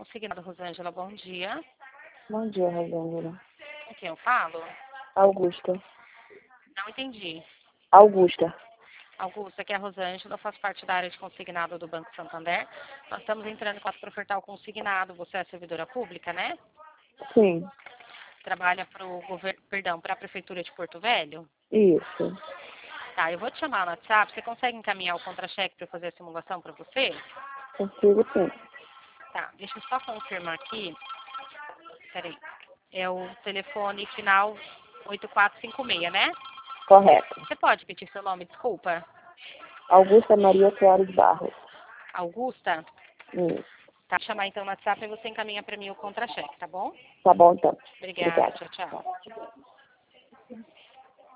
consignado, Rosângela. Bom dia. Bom dia, Rosângela. Com quem eu falo? Augusta. Não entendi. Augusta. Augusta, aqui é a Rosângela, eu faço parte da área de consignado do Banco Santander. Nós estamos entrando em contato para ofertar o consignado. Você é servidora pública, né? Sim, Trabalha para o governo, perdão, para a Prefeitura de Porto Velho? isso. Tá, eu vou te chamar no WhatsApp. Você consegue encaminhar o contra-cheque para eu fazer a simulação para você? Consigo sim. Tá, deixa eu só confirmar aqui. Peraí. É o telefone final 8456, né? Correto. Você pode pedir seu nome, desculpa? Augusta Maria Soares Barros. Augusta? Isso. Tá, vou chamar então no WhatsApp e você encaminha para mim o contra-cheque, tá bom? Tá bom então. Obrigada, Obrigada. tchau, tchau.